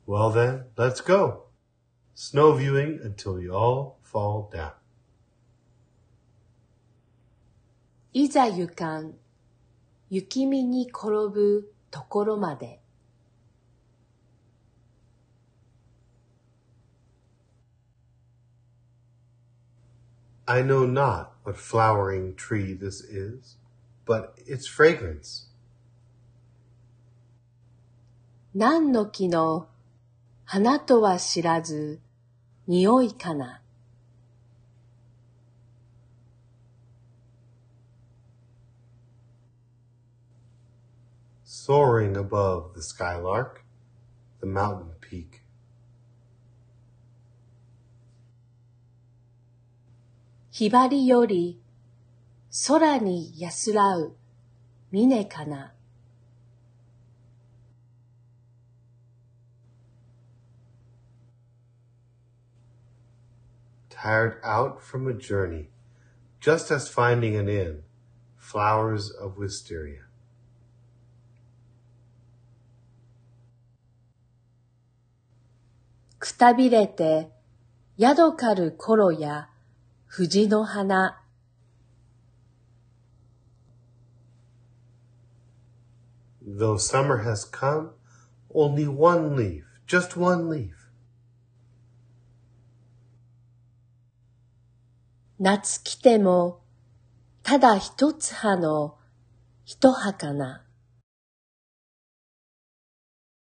Well then, let's go. Snow viewing until we all fall down. いざ行かん、雪見に転ぶところまで。 I know not what flowering tree this is, but its fragrance. 何の木の花とは知らず、匂いかな。 Soaring above the skylark, the mountain peak. ひばりより空に安らう峰かな。 Tired out from a journey, just as finding an inn, flowers of wisteria. くたびれて宿かる頃や藤の花。 Though summer has come, only one leaf, just one leaf. 夏来てもただ一つ葉の一葉かな。